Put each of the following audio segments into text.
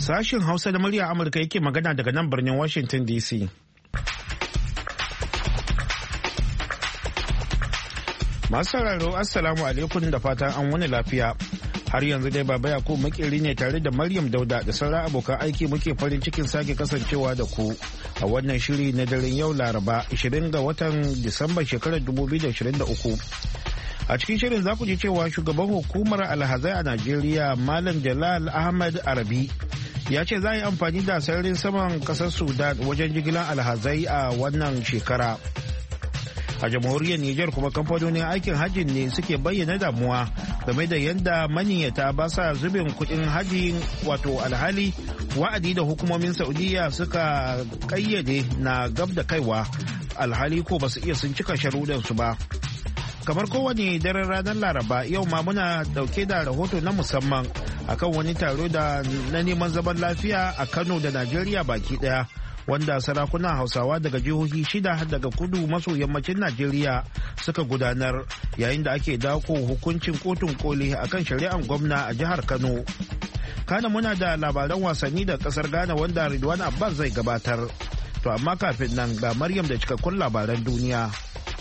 Sashen Hausa da murya Amurka yake magana daga nan birnin Washington DC. Masu sauraro Assalamu alaikum da fatan an wani lafiya. Har yanzu dai Baba Yakubu makeri ne tare da Maryam Dauda da sauran abokan aiki muke farin cikin sake kasancewa da ku a wannan shiri na daren yau Laraba 20 ga watan Disamba shekarar 2023. A cikin shirin za ku ji cewa shugaban hukumar alhazai a Najeriya Malam Jalal Ahmad Arabi ya ce za a yi amfani da sararin saman kasar Sudan wajen jigilar alhazai a wannan shekara. A jamhuriyar Nijar kuma kamfanonin aikin hajji ne suke bayyana damuwa game da yadda maniyyata ba sa zubin kudin hajji wato alhali wa'adi da hukumomin Saudiya suka kayyade na gab da kaiwa alhali ko ba su iya sun cika sharuɗansu ba. Kamar kowane daren ranar Laraba yau ma muna dauke da rahoto na musamman akan wani taro da na neman zaman lafiya a Kano da Najeriya baki daya wanda sarakunan Hausawa daga jihohi 6 daga kudu maso yammacin Najeriya suka gudanar yayin da ake dako hukuncin kotun koli akan shari'ar gwamna a jihar Kano. Kana muna da labaran wasanni da kasar Ghana wanda Ridwan Abbas zai gabatar. To amma kafin nan ga Maryam da cikakkun labaran duniya.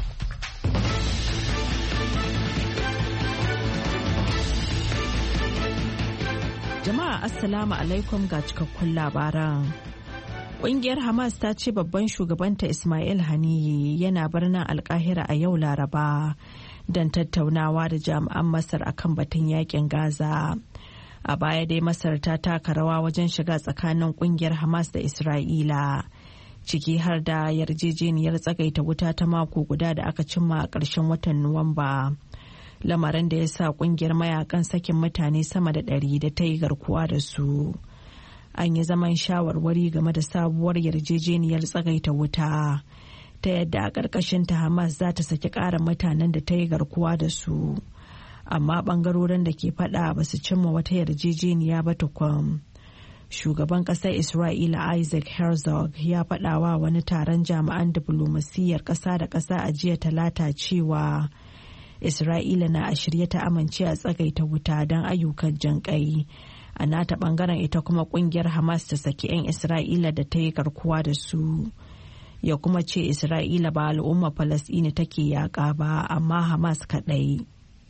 Jama'a Assalamu alaikum ga cikakkun labaran. Ƙungiyar Hamas ta ce babban shugabanta Ismail Haniyeh yana birnin Alkahira a yau Laraba don tattaunawa da jami'an Masar akan batun yakin Gaza. A baya dai Masar ta taka rawa wajen shiga tsakanin ƙungiyar Hamas da Isra'ila, ciki har da yarjejeniyar tsagaita wuta ta mako guda da aka cimma a ƙarshen watan Nuwamba. Lamarin da ya sa kungiyar mayakan sakin mutane sama da 100 da ta yi garkuwa da su. An yi zaman shawarwari game da sabuwar yarjejeniyar tsagaita wuta ta yadda a ƙarƙashin ta Hamas za ta saki ƙarin mutanen da ta yi garkuwa da su. Amma ɓangarorin da ke faɗa ba su cimma wata yarjejeniya ba tukun. Shugaban ƙasar Isra'ila Isaac Herzog ya faɗawa wani taron jami'an diflomasiyyar ƙasa da ƙasa a jiya Talata cewa Isra'ila na a shirye ta amince a tsagaita wuta don ayyukan jinƙai. A nata bangaren ita kuma kungiyar Hamas ta saki 'yan Isra'ila da ta yi garkuwa da su. Ya kuma ce Isra'ila ba al'umma Falasɗini take yaƙa ba amma Hamas kaɗai.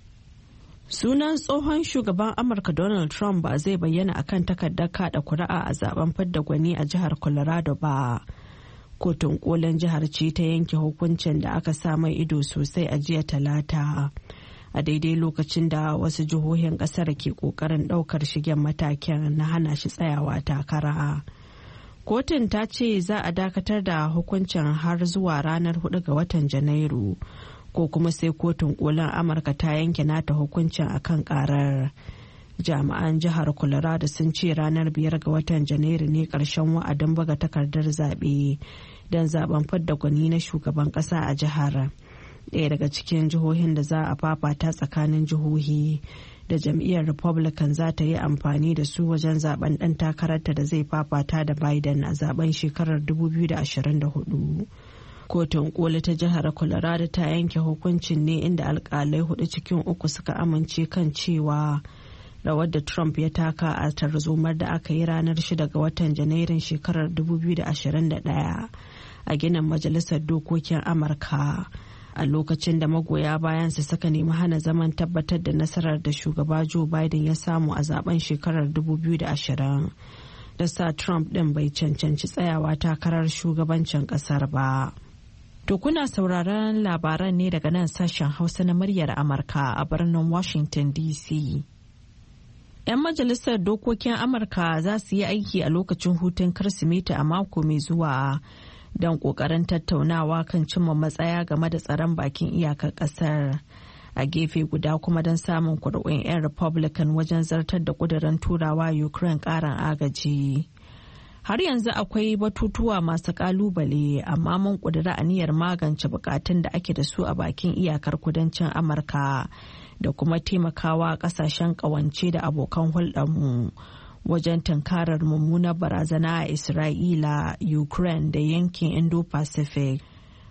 Sunan tsohon shugaban Amurka Donald Trump ba zai bayyana akan takardar kaɗa kuri'a a zaben fidda gwani a jihar Colorado ba. Kotun kolin jihar ce ta yanke hukuncin da aka sa mai ido sosai a jiya Talata, a daidai lokacin da wasu jihohin kasar ke kokarin daukar shigen matakin na hana shi tsayawa takara. Kotun ta ce za a dakatar da hukuncin har zuwa ranar 4 ga watan Janairu, ko kuma sai kotun kolin Amurka ta yanke nata hukuncin akan karar. Jami'an jihar Colorado sun ce ranar 5 ga watan Janairu ne ƙarshen wa'adin buga takardar zaɓe don zaben fidda gwani na shugaban ƙasa a jihar. Ɗaya daga cikin jihohin da za a fafata tsakanin jihohi da jam'iyyar Republican za ta yi amfani da su wajen zaben ɗan takararta da zai fafata da Biden a zaben shekarar 2024. Kotun koli ta jihar Colorado ta yanke hukuncin ne inda alƙalai 4 cikin 3 suka amince kan cewa rawar da Trump ya taka a tarzomar da aka yi ranar 6 ga watan Janairun shekarar 2021 a ginin Majalisar Dokokin Amurka, a lokacin da magoya bayansa suka nemi hana zaman tabbatar da nasarar da shugaba Joe Biden ya samu a zaben shekarar 2020, da sa Trump ɗin bai cancanci tsayawa takarar shugabancin ƙasar ba. To kuna sauraron labaran ne daga nan sashen Hausa na muryar Amurka a birnin Washington DC. 'Yan majalisar dokokin Amurka za su yi aiki a lokacin hutun Kirsimeti a mako mai zuwa don ƙoƙarin tattaunawa kan cimma matsaya game da tsaron bakin iyakar ƙasar. A gefe guda kuma don samun kuri'un 'yan Republican wajen zartar da ƙudurin turawa Ukraine ƙarin agaji. Har yanzu akwai batutuwa masu ƙalubale, amma mun ƙudiri aniyar magance buƙatun da ake da su a bakin iyakar kudancin Amurka da kuma taimakawa ƙasashen ƙawance da abokan hulɗarmu wajen tunkarar mummunar barazana a Isra'ila, Ukraine da yankin Indo-Pacific.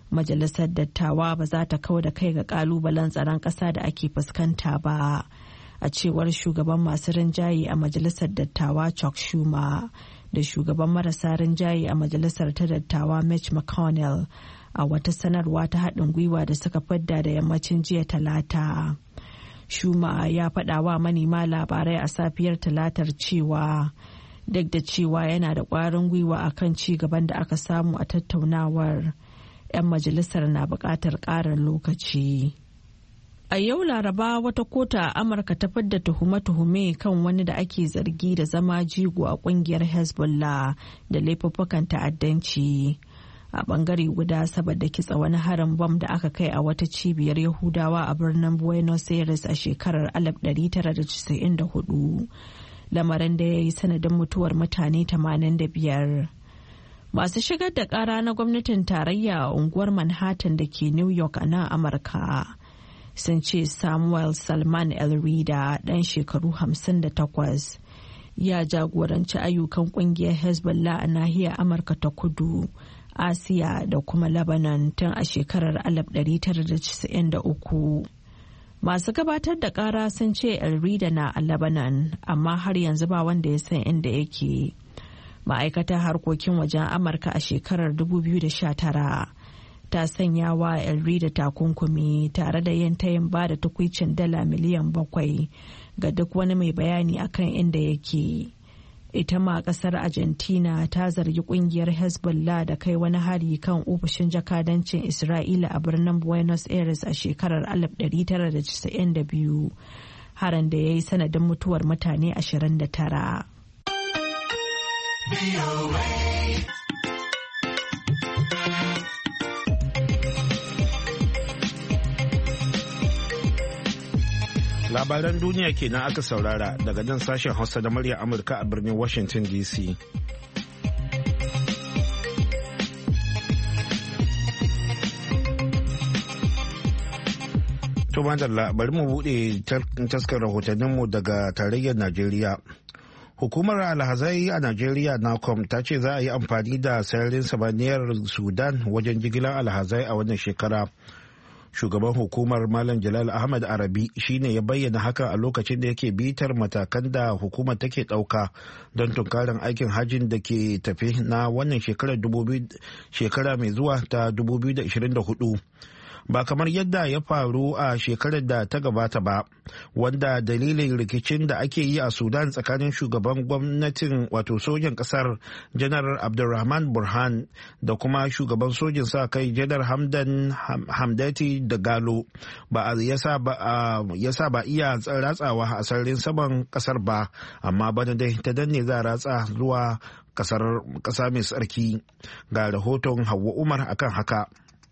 Majalisar Dattawa ba za ta kau da kai ga ƙalubalen tsaron ƙasa da ake fuskanta ba, a cewar shugaban masu rinjaye a majalisar dattawa Chuck Schumer da shugaban marasa rinjaye a majalisar ta dattawa Mitch McConnell a wata sanarwa ta haɗin gwiwa da suka fadda da yammacin jiya Talata. Schumer ya faɗa wa manema labarai a safiyar Talatar cewa duk da cewa yana da ƙwarin gwiwa a kan ci gaban da aka samu a tattaunawar, 'yan majalisar na buƙatar ƙarin lokaci. A yau Laraba wata kota a Amurka ta fidda tuhume-tuhume kan wani da ake zargi da zama jigo a kungiyar Hezbollah da laifuffukan ta'addanci. A bangare guda saboda kitsa wani harin bom da aka kai a wata cibiyar Yahudawa a birnin Buenos Aires a shekarar 1994, lamarin da ya yi sanadin mutuwar mutane 85. Masu shigar da kara na gwamnatin tarayya a unguwar Manhattan da ke New York a nan Amurka sun ce Samuel Salman El-Rida ɗan shekaru 58 ya jagoranci ayyukan ƙungiyar Hezbollah a nahiyar Amurka ta kudu, Asiya da kuma Lebanon tun a shekarar 1993. Masu gabatar da ƙara sun ce El-Rida na a Lebanon, amma har yanzu ba wanda ya san inda yake. Ma'aikatar harkokin wajen Amurka a shekarar 2019 ta sanya wa El-Rida takunkumi tare da yin tayin ba da tukwicin dala miliyan 7 ga duk wani mai bayani akan inda yake. Ita ma kasar Argentina ta zargi kungiyar Hezbollah da kai wani hari kan ofishin jakadancin Isra'ila a birnin Buenos Aires a shekarar 1992, harin da ya yi sanadin mutuwar mutane 29. Labaran duniya kenan aka saurara daga nan sashen Hausa da murya Amurka a birnin Washington DC. To madalla, bari mu bude taskar rahotanninmu daga tarayyar Najeriya. Hukumar alhazai a Najeriya NACOM ta ce za a yi amfani da sararin samaniyar Sudan wajen jigilar alhazai a wannan shekara. Shugaban hukumar Malam Jalal Ahmad Arabi shine ya bayyana haka a lokacin da yake bitar matakan da hukumar take ɗauka don tunkarin aikin hajjin da ke tafe na wannan shekara mai zuwa ta 2024. Ba kamar yadda ya faru a shekarar da ta gabata ba, wanda dalilin rikicin da ake yi a Sudan tsakanin shugaban gwamnatin wato sojin kasar Janar Abdulrahman Burhan da kuma shugaban sojin sa kai Janar Hamdati da Galo ba yasa ba iya ratsawa a sararin saman kasar ba, amma bana dai ta danne za ratsa zuwa kasa mai tsarki. Ga rahoton Hauwa Umar akan haka.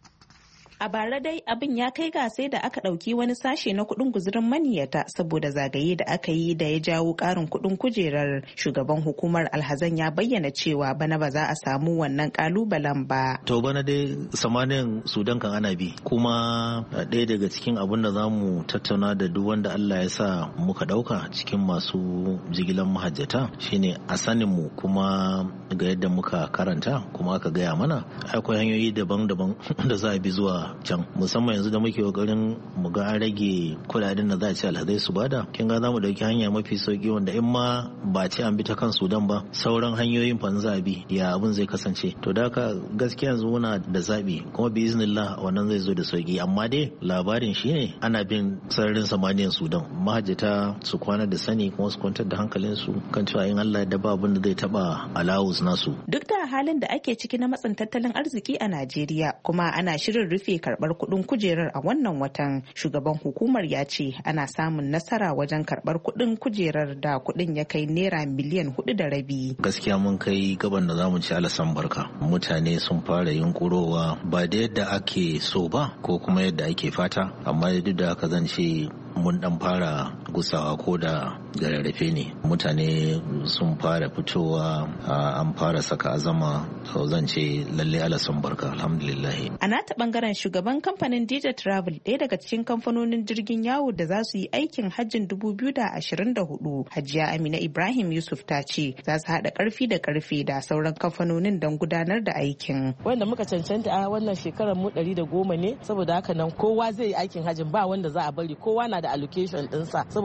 A bara dai abin ya kai ga sai da aka ɗauki wani sashe na kuɗin guzurin maniyata saboda zagaye da aka yi da ya jawo ƙarin kuɗin kujerar. Shugaban hukumar alhazan ya bayyana cewa bana ba za a samu wannan ƙalubalen ba. To bana dai samanin Sudan kan ana bi, kuma ɗaya daga cikin abin da za mu tattauna da duk wanda Allah ya sa muka ɗauka cikin masu jigilan mahajjata shine a sanin mu, kuma ga yadda muka karanta kuma aka gaya mana akwai hanyoyi daban-daban da za a bi zuwa can, musamman yanzu da muke kokarin mu ga an rage kudaden da za a ci alhazai su bada. Kin ga za mu dauki hanya mafi sauki wanda in ma ba ce an bi ta kan Sudan ba, sauran hanyoyin fa za a bi ya abin zai kasance. To da haka gaskiya yanzu muna da zabi, kuma bi iznillah wannan zai zo da sauki, amma dai labarin shine ana bin sararin samaniyar Sudan. Mahajjata su kwana da sani kuma su kwantar da hankalin su kan cewa in Allah da ba abin da zai taba alawus nasu. Duk da halin da ake ciki na matsin tattalin arziki a Najeriya, kuma ana shirin rufe karbar kudin kujerar a wannan watan, shugaban hukumar ya ce ana samun nasara wajen karbar kudin kujerar da kudin ya kai naira miliyan 4.5. Gaskiya mun kai gaban da zamu ci alasan barka. Mutane sun fara yunkurowa ba da yadda ake so ba ko kuma yadda ake fata, amma duk da haka zan ce mun dan fara gusawa ko da rarrafe ne. Mutane sun fara fitowa, an fara saka azama, to zan ce lalle alasan barka, alhamdulillah. A nata bangaren shugaban kamfanin DJ Travel, ɗaya daga cikin kamfanonin jirgin yawo da za su yi aikin hajjin 2024, Hajiya Amina Ibrahim Yusuf ta ce za su haɗa ƙarfi da ƙarfe da sauran kamfanonin don gudanar da aikin. Wanda muka cancanta a wannan shekarar mu 110 ne, saboda haka nan kowa zai yi aikin hajjin, ba wanda za a bari, kowa na da allocation ɗinsa, saboda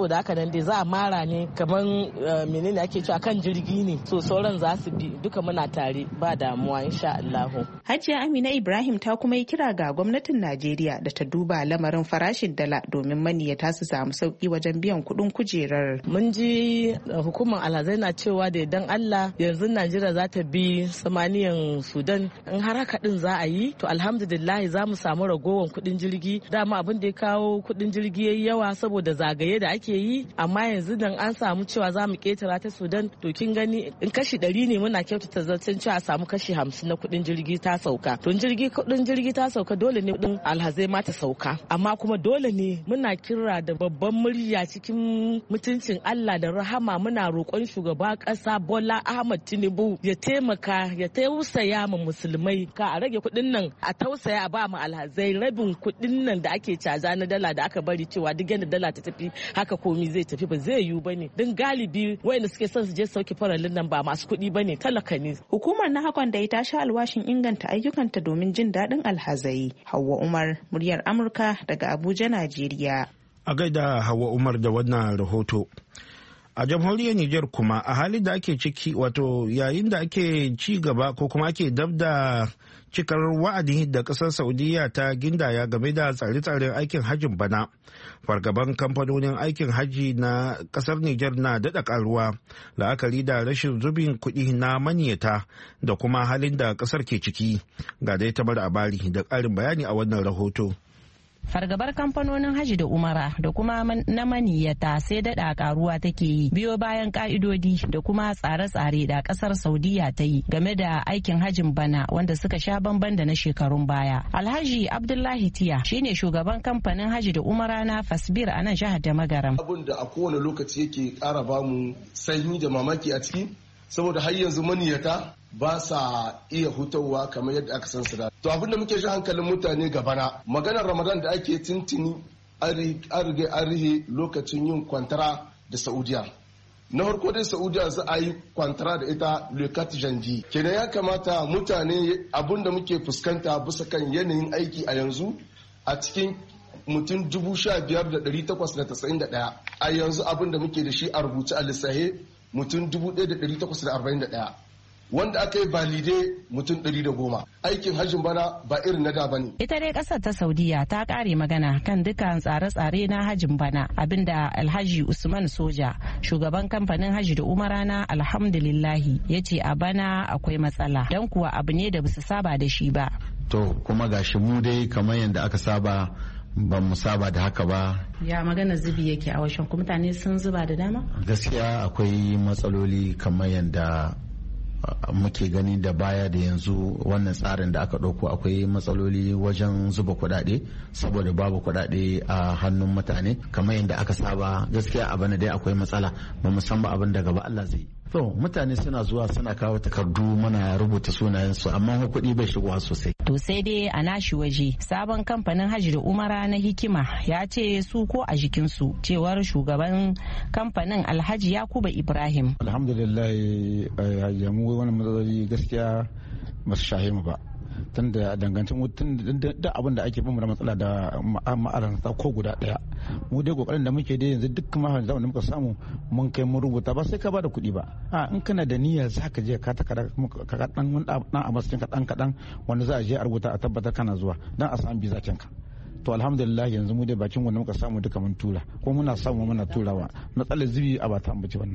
saboda haka nan dai za a mara ne kamar menene ake cewa kan jirgi ne, so sauran za su bi duka muna tare ba damuwa insha Allah. Hajiya Amina Ibrahim ta kuma yi kira ga gwamnatin Najeriya da ta duba lamarin farashin dala domin maniyata su samu sauki wajen biyan kuɗin kujerar. Mun ji hukumar alhazai na cewa da idan Allah yanzu Najeriya za ta bi samaniyan Sudan, in har haka din za a yi to alhamdulillah za mu samu ragowar kuɗin jirgi. Dama abin da ya kawo kuɗin jirgi yayi yawa saboda zagaye da ake yi, amma yanzu nan an samu cewa za mu ketara ta Sudan, to kin gani in kashi 100 ne muna kyautata zancen cewa a samu kashi 50 na kuɗin jirgi ta sauka. To kuɗin jirgi ta sauka dole ne kuɗin alhazai ma ta sauka, amma kuma dole ne muna kira da babban murya cikin mutuncin Allah da rahama muna roƙon shugaba ƙasa Bola Ahmed Tinubu ya taimaka ya tausaya ma musulmai ka a rage kuɗin nan, a tausaya a ba mu alhazai rabin kuɗin nan da ake caza na dala da aka bari cewa duk yadda dala ta tafi haka komi zai tafi, ba zai yiwu bane. Don galibi wayanda suke son su je sauke farallin nan ba masu kuɗi bane, talaka ne. Hukumar na hakon da ta sha alwashin inganta ayyukanta domin jin daɗin alhazai. Hauwa Umar, muryar Amurka daga Abuja, Najeriya. A gaida Hauwa Umar da wannan rahoto. A jamhuriyar Nijar kuma a halin da ake ciki, wato yayin da ake ci gaba ko kuma ake dab da cikar wa'adi da kasar Saudiya ta gindaya game da tsare-tsaren aikin hajjin bana, fargaban kamfanonin aikin hajji na kasar Nijar na daɗa karuwa la'akari da rashin zubin kuɗi na maniyata da kuma halin da kasar ke ciki. Ga dai Tamar Abari da ƙarin bayani a wannan rahoto. Fargabar kamfanonin haji da umara da kuma na maniyyata sai daɗa karuwa take yi biyo bayan ka'idodi da kuma tsare-tsare da ƙasar Saudiya ta yi game da aikin hajin bana wanda suka sha bamban da na shekarun baya. Alhaji Abdullahi Tiya shine shugaban kamfanin haji da umara na Fasbir a nan jihar da Magaram. Abin da a kowane lokaci yake ƙara bamu sanyi da mamaki a ciki, saboda har yanzu maniyyata ba sa iya hutawa kamar yadda aka san su da. To abin da muke shi hankalin mutane gabana, maganar Ramadan da ake tintini an rihe lokacin yin kwantara da Saudiya. Na farko dai Saudiya za a yi kwantara da ita Lekat Janji. Kenan ya kamata mutane abin da muke fuskanta bisa kan yanayin aiki a yanzu a cikin mutum 15,891 a yanzu abin da muke da shi a rubuce a lissahe mutum 1,841. wanda aka yi balide mutum 110. Aikin hajjin bana ba irin na da bane. Ita dai kasar ta Saudiya ta kare magana kan dukkan tsare-tsare na hajjin bana, abinda Alhaji Usman Soja, shugaban kamfanin haji da umara na Alhamdulillahi, ya ce a bana akwai matsala don kuwa abu ne da basu saba da shi ba. To kuma gashi mu dai kamar yadda aka saba ba mu saba da haka ba. Ya magana zubi yake a washen kuma mutane sun zuba da dama? Gaskiya akwai matsaloli kamar yadda muke gani da baya da yanzu wannan tsarin da aka ɗauko akwai matsaloli wajen zuba kuɗaɗe saboda babu kuɗaɗe a hannun mutane kamar yadda aka saba. Gaskiya a bana dai akwai matsala, ba mu san ba abin da gaba Allah zai. To mutane suna zuwa suna kawo takardu muna rubuta sunayensu amma kuɗi bai shigowa sosai. To sai dai a nashi waje sabon kamfanin hajji da umara na Hikima ya ce su ko a jikinsu, cewar shugaban kamfanin Alhaji Yakuba Ibrahim. Alhamdulillah mu wannan matsaloli gaskiya ba su shahe mu ba. Tun da dangancin da abin da ake bamu da matsala da ma'aranta ko guda daya, mu dai kokarin da muke da yanzu duk mahaifin da muka samu mun kai mun rubuta ba sai ka bada kuɗi ba. In kana da niyyar zaka je ka ta ka dan a matsayin ka dan kadan wanda za a je a rubuta a tabbatar kana zuwa dan a samu biza ka. To alhamdulillah yanzu mu dai bakin wanda muka samu duka mun tura ko muna samu muna turawa. Matsalar zubi a ba ta ambaci wannan.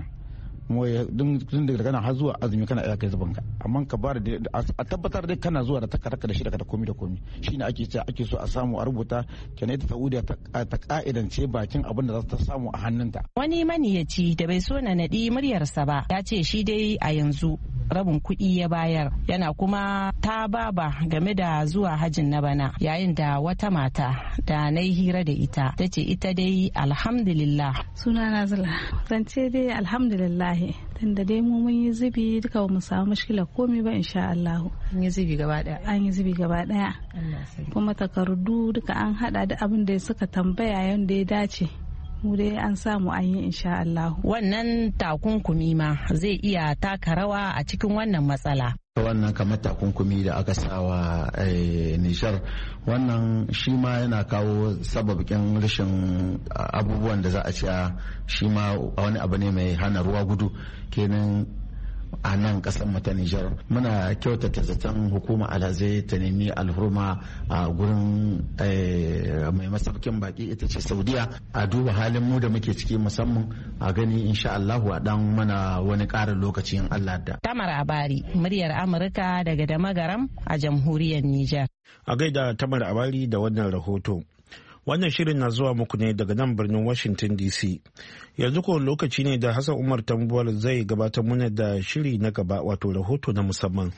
Tun daga nan har zuwa azumi kana iya kai zubanka, amma ka bada a tabbatar dai kana zuwa da takarda da shi daga komi da komi shine ake so a samu a rubuta. Kenan ita Saudiya ta ka'idance bakin abin da za ta samu a hannunta. Wani maniyaci da bai so na naɗi muryarsa ba ya ce shi dai a yanzu rabin kuɗi ya bayar, yana kuma ta baba game da zuwa hajjin na bana, yayin da wata mata da na yi hira da ita ta ce ita dai alhamdulillah. Sunana Zula, zance dai alhamdulillah tunda dai mu mun yi zubi duka ba mu samu mashkila komai ba insha Allah. An yi zubi gaba daya. An yi zubi gaba daya. Kuma takardu duka an hada da abin da suka tambaya yanda ya dace. Mu dai an samu an yi insha Allah. Wannan takunkumi ma zai iya taka rawa a cikin wannan matsala. wannan kamar takunkumi da aka sawa Nijar, wannan shi ma yana kawo sababin rashin abubuwan da za a ci shi ma wani abu ne mai hana ruwa gudu. Kenan a nan kasar mu ta Nijar muna kyautata zaton hukuma alhazai ta nemi alhurma a gurin mai masaukin baki ita ce Saudiya, a duba halin mu da muke ciki musamman a gani insha Allahu a dan mana wani ƙarin lokaci in Allah da. Tamar Abari, muryar Amurka daga Damagaram a jamhuriyar Nijar. A gaida Tamar Abari da wannan rahoto. Wannan shirin na zuwa muku ne daga nan birnin Washington DC. Yanzu ko lokaci ne da Hassan Umar Tambuwal zai gabatar mana da shiri na gaba, wato rahoto na musamman.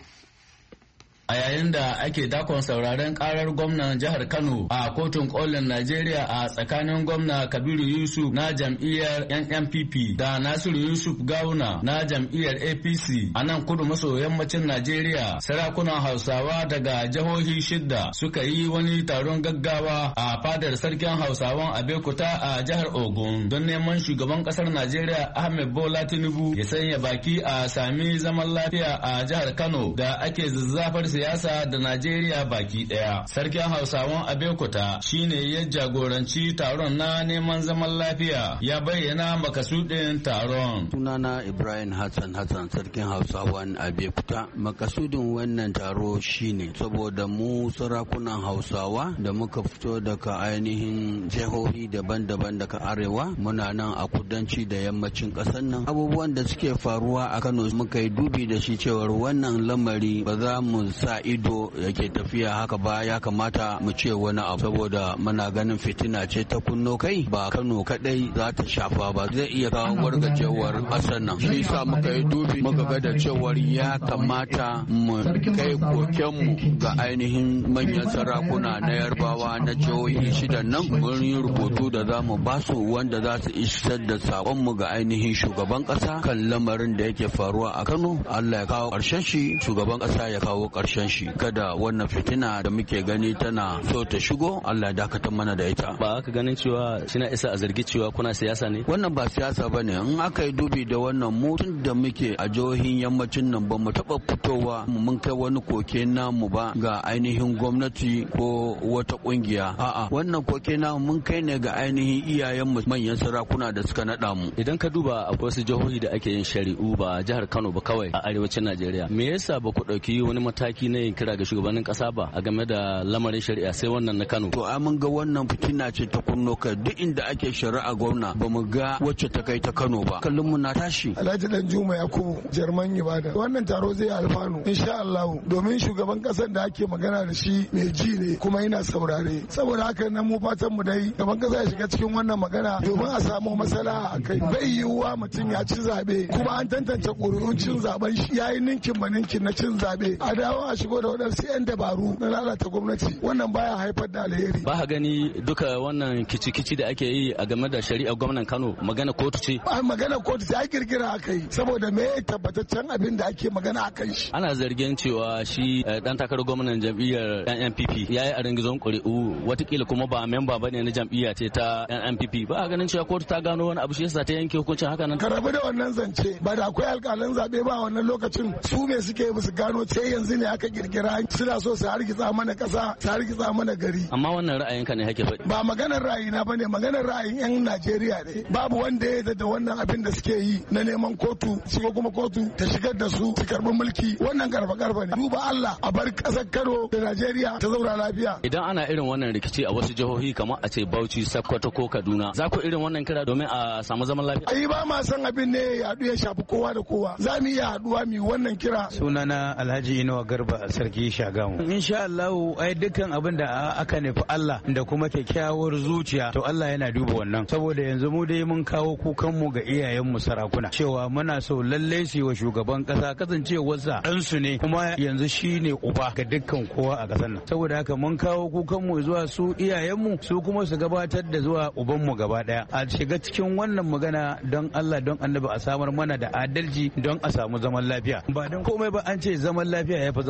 A yayin da ake dakon sauraren karar gwamnan jihar Kano a kotun kolin Najeriya a tsakanin gwamna Kabiru Yusuf na jam'iyyar NNPP da Nasiru Yusuf Gawuna na jam'iyyar APC a nan kudu maso yammacin Najeriya, sarakunan Hausawa daga jihohi 6 suka yi wani taron gaggawa a fadar sarkin Hausawan Abeokuta a jihar Ogun don neman shugaban kasar Najeriya Ahmed Bola Tinubu ya sanya baki a sami zaman lafiya a jihar Kano da ake zazzafar siyasa da Najeriya baki daya. Sarkin Hausawan Abeokuta shine ya jagoranci taron na neman zaman lafiya, ya bayyana makasudin taron. Sunana Ibrahim Hassan sarkin Hausawan Abeokuta. Makasudin wannan taro shine saboda mu sarakunan Hausawa da muka fito daga ainihin jihohi daban-daban daga arewa, muna nan a kudanci da yammacin ƙasar nan. Abubuwan da suke faruwa a Kano muka yi dubi da shi cewar wannan lamari ba za mu sa ido yake tafiya haka ba, ya kamata mu ce wani abu saboda muna ganin fitina ce ta kunno kai, ba Kano kadai za ta shafa ba, zai iya kawo wargajewar ƙasar nan. Shi yasa muka yi dubi muka ga da cewar ya kamata mu kai kokenmu ga ainihin manyan sarakuna na Yarbawa na jihohi 6 nan. Mun yi rubutu da za mu ba su wanda za su isar da sakonmu ga ainihin shugaban ƙasa kan lamarin da yake faruwa a Kano. Allah ya kawo ƙarshen shi, shugaban ƙasa ya kawo ƙarshen shi, kada wannan fitina da muke gani tana so ta shigo, Allah ya dakatar mana da ita. Ba aka ganin cewa shina isa a zargi cewa kuna siyasa ne? Wannan ba siyasa bane. In aka yi dubi da wannan, mu tun da muke a jihohin yammacin nan ba mu taba fitowa mun kai wani koke namu ba ga ainihin gwamnati ko wata kungiya. A'a, wannan koke namu mun kai ne ga ainihin iyayen mu manyan sarakuna da suka nada mu. Idan ka duba akwai wasu jihohi da ake yin shari'u ba jihar Kano ba kawai a arewacin Najeriya. Me yasa ba ku dauki wani mataki na yin kira ga shugabannin kasa ba a game da lamarin shari'a sai wannan na Kano? To mun ga wannan fitina ce ta kunno kai, duk inda ake shari'a gwamna ba mu ga wacce ta kai ta Kano ba. Kallon mu na tashi. Alhaji Danjuma Yakubu, Jarman Ibada. Wannan taro zai alfanu insha Allah, domin shugaban kasar da ake magana da shi mai ji ne kuma yana saurare. Saboda haka nan mu fatan mu dai gaban kasa ya shiga cikin wannan magana domin a samu masala a kai. Bai yiwuwa mutum ya ci zabe kuma an tantance ƙuri'un cin zaben shi yayi ninkin ba ninkin na cin zabe, a dawo a shigo da waɗansu 'yan dabaru na lalata gwamnati. Wannan baya haifar da alheri. Ba gani duka wannan kici-kici da ake yi a game da shari'ar gwamnan Kano magana kotu ce? Magana kotu ce, ai kirkira aka yi saboda me tabbataccen abin da ake magana a kan shi. Ana zargin cewa shi dan takarar gwamnan jam'iyyar NNPP ya yi a ringizon ƙuri'u, watakila kuma ba memba bane na jam'iyya ce ta NNPP. Ba ganin cewa kotu ta gano wani abu shi yasa ta yanke hukuncin haka nan? Ka rabu da wannan zance, ba da akwai alƙalan zaɓe ba wannan lokacin, su me suke musu gano sai yanzu ne aka kirkira, suna so su hargitsa mana ƙasa, su hargitsa mana gari. Amma wannan ra'ayinka ne hake faɗi? Ba maganar ra'ayina bane, maganar ra'ayin 'yan Najeriya ne. Babu wanda ya yarda da wannan abin da suke yi na neman kotu, shiga kuma kotu ta shigar da su su karɓi mulki. Wannan garba ne. Duba Allah a bar ƙasar Kano da Najeriya ta zauna lafiya. Idan ana irin wannan rikici a wasu jihohi kamar a ce Bauchi, Sokoto ko Kaduna, za ku irin wannan kira domin a samu zaman lafiya? Ai ba ma san abin ne ya haɗu ya shafi kowa da kowa. Za mu iya haɗuwa mu wannan kira. Sunana Alhaji Inuwa Garba Sarki Shagamu. Insha Allah ai dukkan abin da aka nufi Allah da kuma kyakkyawar zuciya, to Allah yana duba wannan. Saboda yanzu mu dai mun kawo kukan mu ga iyayenmu sarakuna cewa muna so lalle su wa shugaban kasa kasancewarsa ɗansu ne kuma yanzu shine uba ga dukkan kowa a ƙasar nan. Saboda haka mun kawo kukan mu zuwa su iyayenmu, su kuma su gabatar da zuwa uban mu gaba daya a shiga cikin wannan magana don Allah don Annabi a samar mana da adalci don a samu zaman lafiya. Ba don komai ba, an ce zaman lafiya ya fi zaman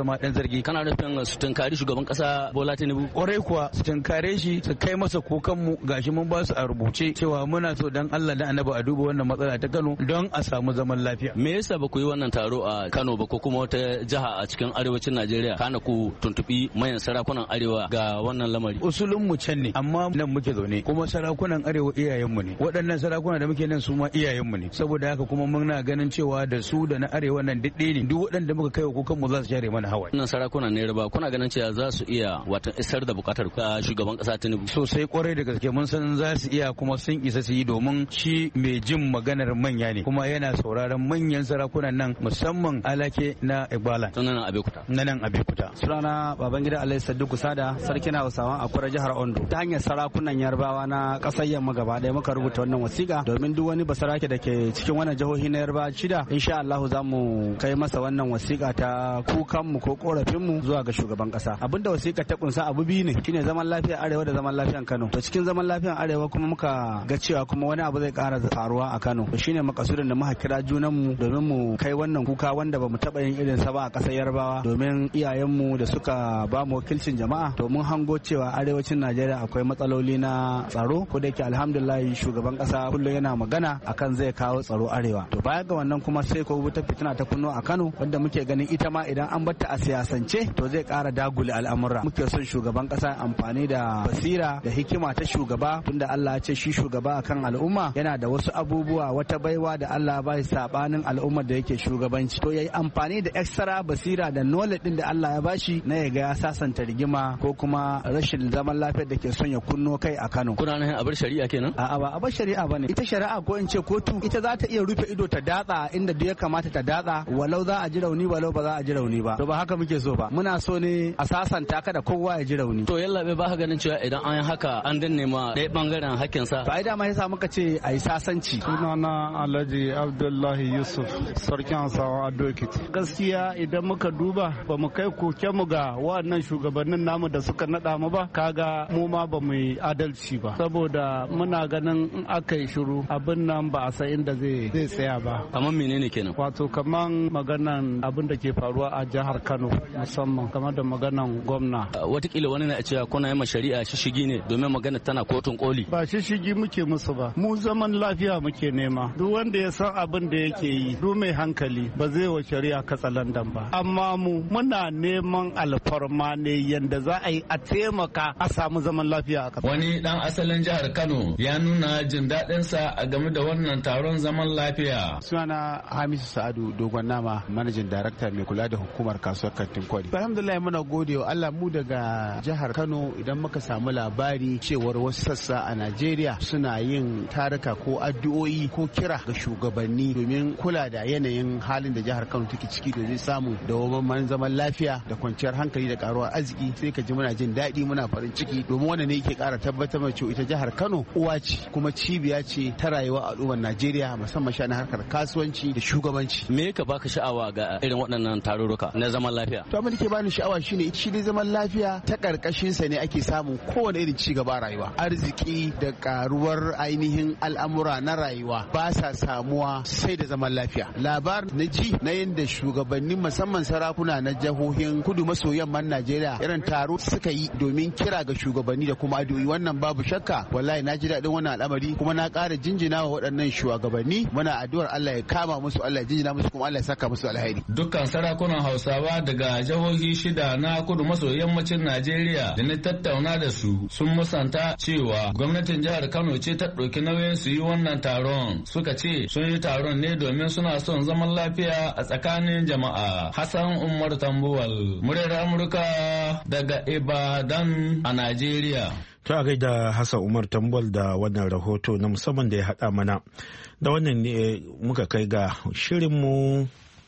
girma dan zargi. Kana nufin su tunkari shugaban kasa Bola Tinubu? Kwarai kuwa su tunkare shi su kai masa kukan mu gashi mun ba su a rubuce cewa muna so dan Allah da Annabi a duba wannan matsala ta Kano don a samu zaman lafiya. Me yasa ba ku yi wannan taro a Kano ba ko kuma wata jiha a cikin arewacin Najeriya kana ku tuntubi mayan sarakunan arewa ga wannan lamari? Usulun mu can ne amma nan muke zaune kuma sarakunan arewa iyayen mu ne. Waɗannan sarakuna da muke nan su ma iyayen mu ne. Saboda haka kuma muna ganin cewa da su da na arewa nan duk ne duk waɗanda muka kai wa kukan mu za su share mana hawaye. Wannan sarakunan ne raba kuna ganin cewa za su iya watan isar da bukatar shugaban kasa Tinubu? Sosai kwarai da gaske mun san za su iya kuma sun isa su yi domin shi mai jin maganar manya ne kuma yana sauraron manyan sarakunan nan musamman alake na Igbala. Nan Abekuta. Nan Abekuta. Sunana Babangida Alhaji Sadduku Sada sarkin Hausawa a Akura jihar Ondo. Ta hanyar sarakunan Yarbawa na ƙasar Yamma gaba ɗaya muka rubuta wannan wasiƙa domin duk wani basarake da ke cikin wannan jihohi na Yarbawa shida insha Allah za mu kai masa wannan wasiƙa ta kukanmu ko korafinmu zuwa ga shugaban ƙasa. Abinda wasiƙa ta kunsa abu biyu ne shine zaman lafiyar arewa da zaman lafiyar Kano. To cikin zaman lafiyar arewa kuma muka ga cewa kuma wani abu zai ƙara faruwa a Kano. To shine makasudin da muka kira junanmu domin mu kai wannan kuka wanda bamu taɓa yin irin sa ba a ƙasar Yarbawa domin iyayenmu da suka ba mu wakilcin jama'a to mun hango cewa arewacin Najeriya akwai matsaloli na tsaro ko da yake alhamdulillah shugaban ƙasa kullum yana magana akan zai kawo tsaro arewa. To baya ga wannan kuma sai ko wata fitina ta kunno a Kano wanda muke ganin ita ma idan an batta a siyasance to zai ƙara dagule al'amura. Muke son shugaban ƙasa amfani da basira da hikima ta shugaba tunda Allah ya ce shi shugaba akan al'umma yana da wasu abubuwa wata baiwa da Allah ba shi sabanin al'ummar da yake shugabanci. To yayi amfani da extra basira da knowledge din da Allah ya bashi na ya ga ya sasanta rigima ko kuma rashin zaman lafiyar da ke son ya kunno kai a Kano. Kuna nan a bar shari'a kenan? A'a ba a bar shari'a bane. Ita shari'a ko in ce kotu ita za ta iya rufe ido ta datsa inda duk ya kamata ta datsa walau za a ji rauni walau ba za a ji rauni ba. To ba haka muke so ba. Muna so ne a sasanta kada kowa ya ji rauni. To yalla bai ba ka ganin cewa idan an yi haka an danne ma ɗaya bangaren hakkin sa. To ai dama yasa muka ce a yi sasanci. Sunana Alhaji Abdullahi Yusuf sarkin Hausawa a Dokit. Gaskiya idan muka duba ba mu kai koken mu ga waɗannan shugabannin namu da suka naɗa mu ba kaga mu ma ba mu yi adalci ba saboda muna ganin in aka yi shiru abin nan ba a san inda zai tsaya ba. Kamar menene kenan? Wato kaman maganan abin da ke faruwa a jihar Kano musamman kamar da maganan gwamna. Watakila wani na cewa kuna yi shari'a shishigi ne domin magana tana kotun koli. Ba shishigi muke musu ba, mu zaman lafiya muke nema. Duk wanda ya san abin da yake yi, duk mai hankali ba zai wa shari'a katsalandan ba. Amma mu muna neman alfarma ne yanda za a yi a taimaka a samu zaman lafiya a ƙasa. Wani dan asalin jihar Kano ya nuna jin daɗinsa a game da wannan taron zaman lafiya. Sunana Hamisu Sa'adu Dogon Nama, manajin darakta mai kula da hukumar kasuwar Kantin Kwari. Alhamdulillah muna gode wa Allah mu daga jihar Kano idan muka samu labari cewar wasu sassa a Najeriya suna yin taruka ko addu'o'i ko kira ga shugabanni domin kula da yanayin halin da jihar Kano take ciki domin samun dawwammamen zaman lafiya da kwanciyar hankali da karuwar arziki sai ka ji muna jin daɗi muna farin ciki domin wannan ne yake ƙara tabbatar da cewa ita jihar Kano uwa ce kuma cibiya ce ta rayuwar al'ummar Najeriya musamman sha na harkar kasuwanci da shugabanci. Me ka baka sha'awa ga irin waɗannan tarurruka na zaman lafiya? To abin da ke bani sha'awa shine shi ne zaman lafiya ta karkashin sa ne ake samun kowane irin ci gaba rayuwa. Arziki da karuwar ainihin al'amura na rayuwa ba sa samuwa sai da zaman lafiya. Labarin na ji na yadda shugabannin musamman sarakuna na jihohin kudu maso yamman Najeriya irin taro suka yi domin kira ga shugabanni da kuma addu'o'i wannan babu shakka wallahi na ji daɗin wannan al'amari kuma na ƙara jinjina wa waɗannan shugabanni muna addu'ar Allah ya kama musu Allah ya jinjina musu kuma Allah ya saka musu alheri. Dukkan sarakunan Hausawa daga jihohi shida na kudu maso yammacin Najeriya da na tattauna da su sun musanta cewa gwamnatin jihar Kano ce ta ɗauki nauyin su yi wannan taron. Suka ce sun yi taron ne domin suna son zaman lafiya a tsakanin jama'a. Hassan Umar Tambuwal, muryar Amurka daga Ibadan a Najeriya. To a gaida Hassan Umar Tambuwal da wannan rahoto na musamman da ya haɗa mana. Da wannan ne muka kai ga shirinmu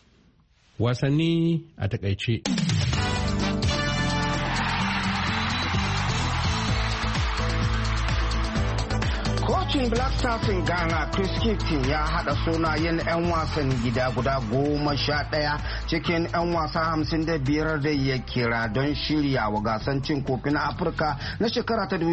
wasanni a takaice. Kocin Black Stars in Ghana, Chris Kifton ya haɗa sunayen 'yan wasan gida guda 11 cikin 'yan wasa 55 da ya kira don shirya wa gasan cin kofi na Afirka na shekara ta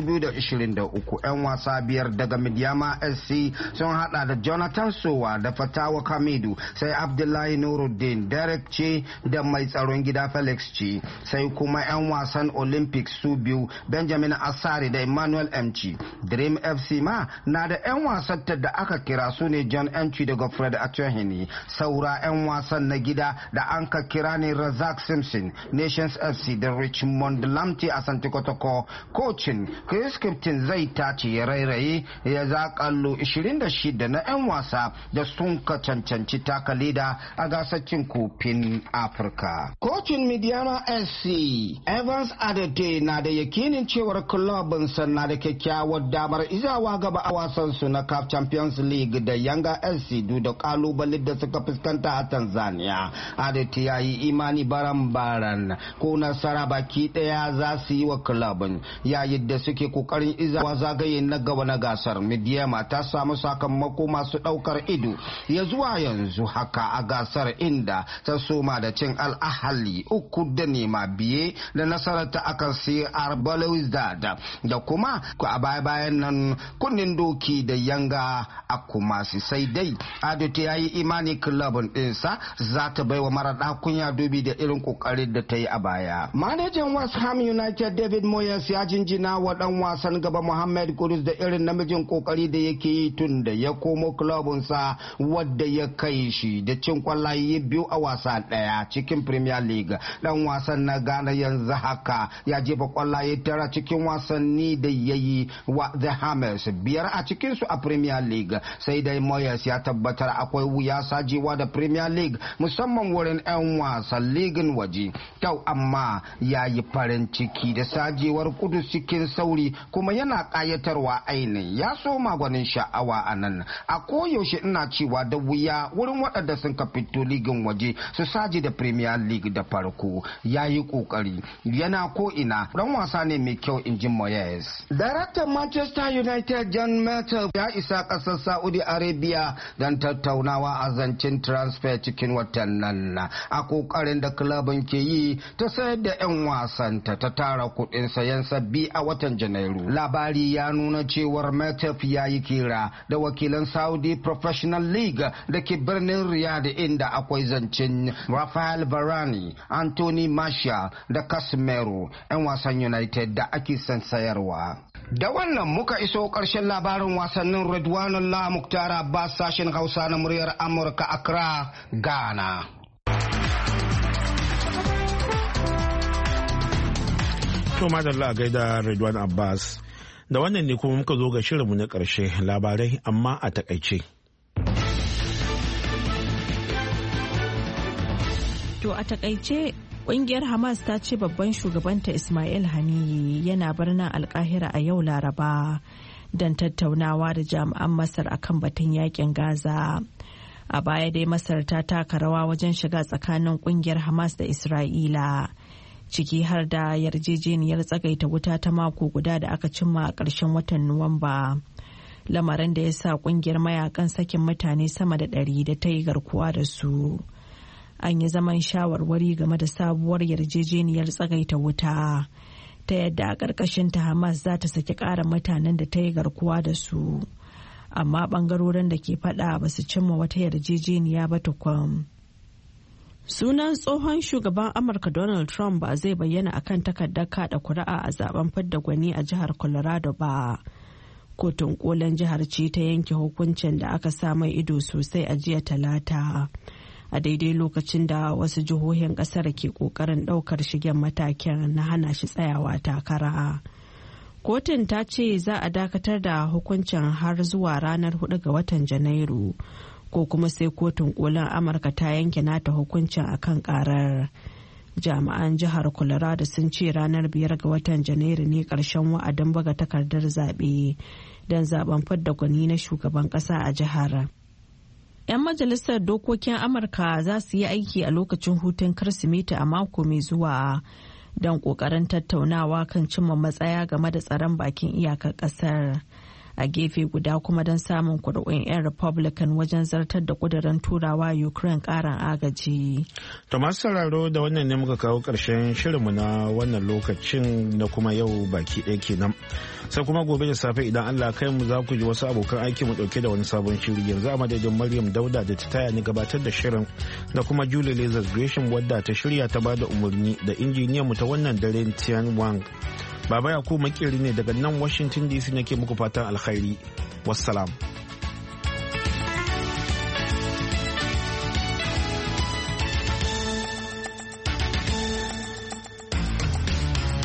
2023. 'Yan wasa 5 daga Midiyama SC sun hada da Jonathan Sowa da Fatawa Kamidu, sai Abdullahi Nuruddin, Derek Ce da mai tsaron gida Felix Ce, sai kuma 'yan wasan Olympics su biyu Benjamin Asari da Emmanuel Mci. Dream FC ma na da 'yan wasan da aka kira su ne John Enchi da Godfred Atuahini. Saura 'yan wasan na gida da an ka kira ne Razak Simpson, Nations FC da Richmond Lamti a Santi Kotoko. Kocin Chris Kipton zai tace ya rairaye ya zakallo 26 na 'yan wasa da sun ka cancanci taka leda a gasar cin kofin Afirka. Kocin Midiyama SC Evans Adede na da yakinin cewar kulabinsa na da kyakkyawar damar izawa gaba a wasansu na CAF Champions League da Yanga SC duk da kalubalen da suka fuskanta a Tanzania. Adede ya yi imani baran-baran ko nasara baki daya za su yi wa kulabin yayin da suke kokarin izawa zagaye na gaba na gasar. Midiyama ta samu sakamako masu daukar ido ya zuwa yanzu haka a gasar, inda ta soma da cin Al-Ahli 3-0 biye da nasarar ta akan CR Belouizdad da kuma a baya-bayan nan kunnin doki da Yanga a Kumasi. Sai dai Adete ya yi imani kulabin ɗinsa za ta bai wa mara kunya dubi da irin kokarin da ta yi a baya. Manajan West Ham United David Moyes ya jinjina wa dan wasan gaba Mohamed Kudus da irin namijin kokari da yake yi tun da ya komo kulabinsa, wadda ya kai shi da cin kwallaye 2 a wasa daya cikin Premier League. Dan wasan na Ghana yanzu haka ya jefa kwallaye 9 cikin wasanni da ya yi wa The Hammers, 5 a cikinsu a Premier League. Sai dai Moyes ya tabbatar akwai wuya sajewa da Premier League musamman wurin 'yan wasan ligin waje. Kyau amma ya yi farin ciki da sajewar Kudus cikin sauri kuma yana kayatarwa ainihin. Ya so magwanin sha'awa a nan. A koyaushe ina cewa da wuya wurin waɗanda sun ka fito ligin waje su saje da Premier League da farko. Ya yi kokari yana ko ina, dan wasa ne mai kyau, in ji Moyes. Daraktan Manchester United John Murtough ya isa ƙasar Saudi Arabia don tattaunawa a zancen transfer cikin watan nan, a kokarin da klabin ke yi ta sayar da 'yan wasanta ta tara kuɗin sayan sabbi a watan Janairu. Labari ya nuna cewar Murtough ya yi kira da wakilan Saudi Professional League da ke birnin Riyadh, inda akwai zancen Rafael Varane, Anthony Martial da Casemiro, 'yan wasan United da ake son sayarwa. Da wannan muka iso ƙarshen labarin wasannin Redwanullah Muktar Abbas, sashen Hausa na muryar Amurka, Accra, Ghana. To madalla a gaida Redwan Abbas. Da wannan ne kuma muka zo ga shirinmu na ƙarshe, labarai amma a takaice. To a takaice, ƙungiyar Hamas ta ce babban shugabanta Ismail Haniyeh yana birnin Alkahira a yau Laraba don tattaunawa da jami'an Masar akan batun yakin Gaza. A baya dai Masar ta taka rawa wajen shiga tsakanin ƙungiyar Hamas da Isra'ila, ciki har da yarjejeniyar tsagaita wuta ta mako guda da aka cimma a ƙarshen watan Nuwamba. Lamarin da ya sa ƙungiyar mayakan sakin mutane sama da 100 da ta yi garkuwa da su. An yi zaman shawarwari game da sabuwar yarjejeniyar tsagaita wuta ta yadda a ƙarƙashinta Hamas za ta saki ƙara mutanen da ta yi garkuwa da su, amma ɓangarorin da ke faɗa ba su cimma wata yarjejeniya ba tukun. Sunan tsohon shugaban Amurka Donald Trump ba zai bayyana akan takardar kaɗa kuri'a a zaben fidda gwani a jihar Colorado ba. Kotun kolin jihar ce ta yanke hukuncin da aka sa mai ido sosai a jiya Talata, a daidai lokacin da wasu jihohin kasar ke kokarin daukar shigen matakin na hana shi tsayawa takara. Kotun ta ce za a dakatar da hukuncin har zuwa ranar 4 ga watan Janairu, ko kuma sai kotun kolin Amurka ta yanke nata hukuncin akan karar. Jami'an jihar Colorado sun ce ranar 5 ga watan Janairu ne karshen wa'adin buga takardar zaɓe don zaben fidda gwani na shugaban ƙasa a jihar. 'Yan majalisar dokokin Amurka za su yi aiki a lokacin hutun Kirsimeti a mako mai zuwa don ƙoƙarin tattaunawa kan cimma matsaya game da tsaron bakin iyakar ƙasar. a gefe guda kuma don samun kuri'un 'yan Republican wajen zartar da kudirin turawa Ukraine karin agaji. To masu sauraro da wannan ne muka kawo ƙarshen shirinmu na wannan lokacin na kuma yau baki ɗaya kenan. Sai kuma gobe da safe idan Allah kai mu za ku ji wasu abokan aiki mu ɗauke da wani sabon shiri. Yanzu a madadin Maryam Dauda da ta taya ni gabatar da shirin da kuma Julie Lazarus Gresham wadda ta shirya ta bada umarni da injiniyan mu ta wannan dare Tian Wang. Baba Yakubu makeri ne daga nan Washington DC nake muku fatan alkhairi. Wassalam.